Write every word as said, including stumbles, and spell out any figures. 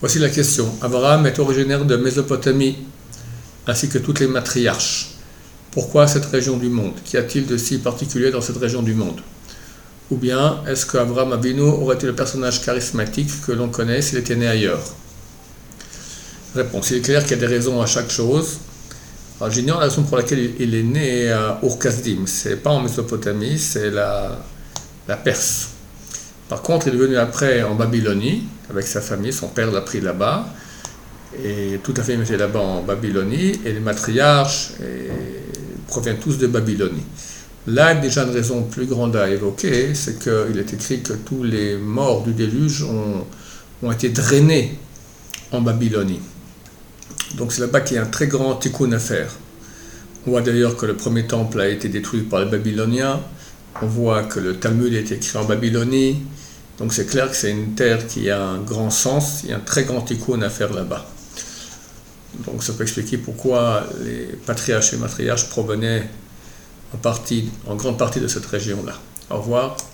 Voici la question. Abraham est originaire de Mésopotamie, ainsi que toutes les matriarches. Pourquoi cette région du monde? Qu'y a-t-il de si particulier dans cette région du monde? Ou bien, est-ce qu'Abraham Avinu aurait été le personnage charismatique que l'on connaît s'il était né ailleurs? Réponse. Il est clair qu'il y a des raisons à chaque chose. Alors, j'ignore la raison pour laquelle il est né à Ur-Kasdim. C'est pas en Mésopotamie, c'est la, la Perse. Par contre, il est venu après en Babylonie, avec sa famille, son père l'a pris là-bas, et toute la famille était là-bas en Babylonie, et les matriarches et, proviennent tous de Babylonie. Là, déjà une raison plus grande à évoquer, c'est qu'il est écrit que tous les morts du déluge ont, ont été drainés en Babylonie. Donc c'est là-bas qu'il y a un très grand tikkun à faire. On voit d'ailleurs que le premier temple a été détruit par les Babyloniens. On voit que le Talmud est écrit en Babylonie. Donc c'est clair que c'est une terre qui a un grand sens, il y a un très grand tikkun à faire là-bas. Donc ça peut expliquer pourquoi les patriarches et matriarches provenaient en, partie, en grande partie de cette région-là. Au revoir.